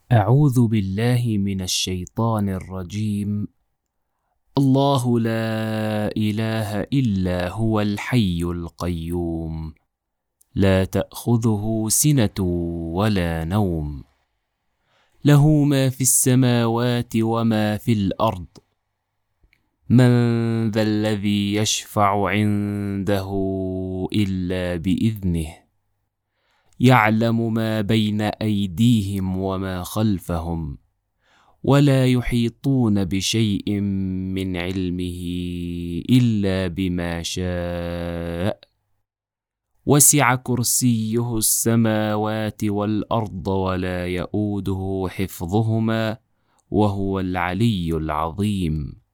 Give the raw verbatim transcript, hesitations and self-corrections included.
أعوذ بالله من الشيطان الرجيم. الله لا إله إلا هو الحي القيوم، لا تأخذه سنة ولا نوم، له ما في السماوات وما في الأرض، من ذا الذي يشفع عنده إلا بإذنه، يعلم ما بين أيديهم وما خلفهم، ولا يحيطون بشيء من علمه إلا بما شاء، وسع كرسيه السماوات والأرض ولا يؤوده حفظهما وهو العلي العظيم.